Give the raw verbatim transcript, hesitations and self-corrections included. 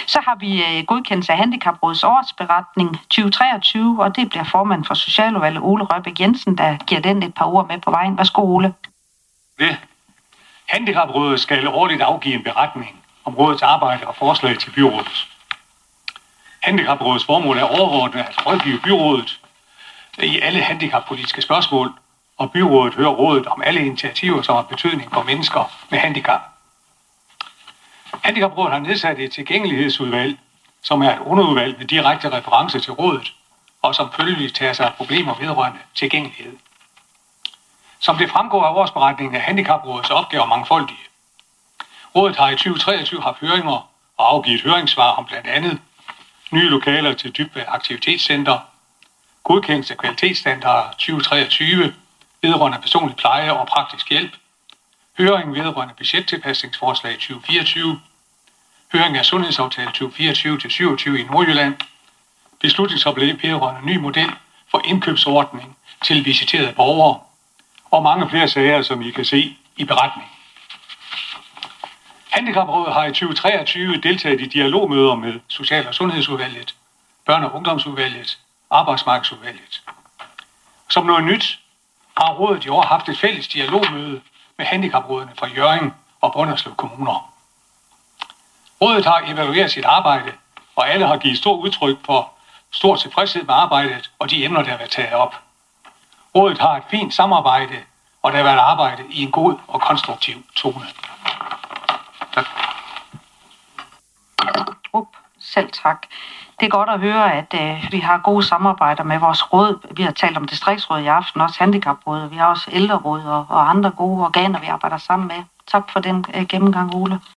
Så har vi godkendelse af Handicaprådets årsberetning tyve treogtyve, og det bliver formand for Socialudvalget, Ole Røbæk Jensen, der giver den et par ord med på vejen. Værsgo, Ole. Det. Handicaprådet skal årligt afgive en beretning om rådets arbejde og forslag til byrådet. Handicaprådets formål er overordnet at rådgive byrådet i alle handicappolitiske spørgsmål, og byrådet hører rådet om alle initiativer, som har betydning for mennesker med handicap. Handicaprådet har nedsat et tilgængelighedsudvalg, som er et underudvalg med direkte reference til rådet, og som følgelig tager sig af problemer vedrørende tilgængelighed. Som det fremgår af årsberetningen, er Handicaprådets opgaver mangfoldige. Rådet har i tyve treogtyve haft høringer og afgivet høringssvar om blandt andet nye lokaler til Dybvad Aktivitetscenter, godkendelse af kvalitetsstandarder tyve treogtyve, vedrørende personlig pleje og praktisk hjælp, høring vedrørende budgettilpasningsforslag tyve fireogtyve, høring af sundhedsaftale tyve fireogtyve til syvogtyve i Nordjylland, beslutningsoplæg vedrørende ny model for indkøbsordning til visiterede borgere, og mange flere sager, som I kan se i beretningen. Handicaprådet har i tyve treogtyve deltaget i dialogmøder med Social- og Sundhedsudvalget, Børne- og Ungdomsudvalget, Arbejdsmarkedsudvalget. Som noget nyt har rådet i år haft et fælles dialogmøde med handicaprådene fra Hjørring og Brønderslev kommuner. Rådet har evalueret sit arbejde, og alle har givet stor udtryk for stor tilfredshed med arbejdet og de emner, der har været taget op. Rådet har et fint samarbejde, og der har været arbejdet i en god og konstruktiv tone. Tak. Up, selv tak. Det er godt at høre, at øh, vi har gode samarbejder med vores råd. Vi har talt om distriktsråd i aften, også handicapråd. Vi har også ældreråd og, og andre gode organer, vi arbejder sammen med. Tak for den øh, gennemgang, Ole.